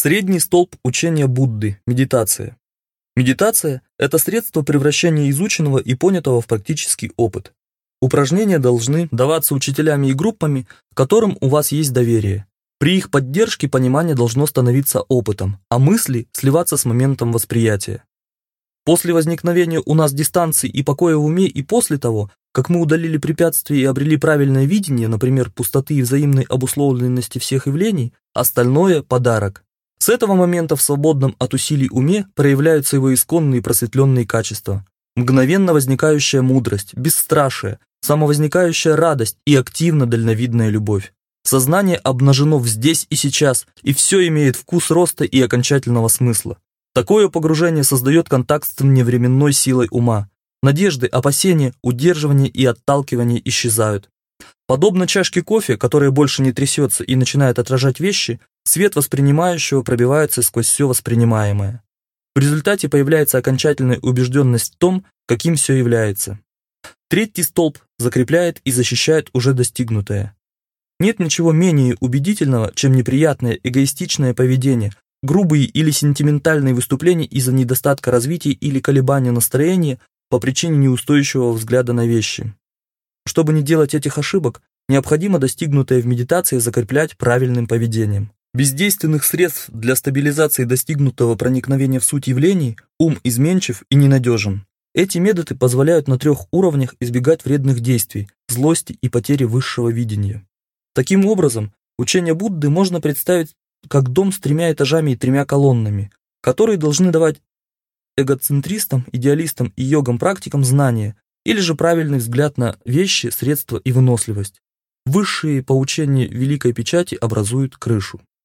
Средний столб учения Будды – медитация. Медитация – это средство превращения изученного и понятого в практический опыт. Упражнения должны даваться учителями и группами, которым у вас есть доверие. При их поддержке понимание должно становиться опытом, а мысли сливаться с моментом восприятия. После возникновения у нас дистанции и покоя в уме и после того, как мы удалили препятствия и обрели правильное видение, например, пустоты и взаимной обусловленности всех явлений, остальное – подарок. С этого момента в свободном от усилий уме проявляются его исконные просветленные качества. Мгновенно возникающая мудрость, бесстрашие, самовозникающая радость и активно-дальновидная любовь. Сознание обнажено в здесь и сейчас, и все имеет вкус роста и окончательного смысла. Такое погружение создает контакт с вневременной силой ума. Надежды, опасения, удерживание и отталкивание исчезают. Подобно чашке кофе, которая больше не трясется и начинает отражать вещи, свет воспринимающего пробивается сквозь все воспринимаемое. В результате появляется окончательная убежденность в том, каким все является. Третий столб закрепляет и защищает уже достигнутое. Нет ничего менее убедительного, чем неприятное эгоистичное поведение, грубые или сентиментальные выступления из-за недостатка развития или колебания настроения по причине неустойчивого взгляда на вещи. Чтобы не делать этих ошибок, необходимо достигнутое в медитации закреплять правильным поведением. Без действенных средств для стабилизации достигнутого проникновения в суть явлений ум изменчив и ненадежен. Эти методы позволяют на 3 уровнях избегать вредных действий, злости и потери высшего видения. Таким образом, учение Будды можно представить как дом с 3 этажами и 3 колоннами, которые должны давать эгоцентристам, идеалистам и йогам-практикам знания, или же правильный взгляд на вещи, средства и выносливость. Высшие по учению Великой Печати образуют крышу.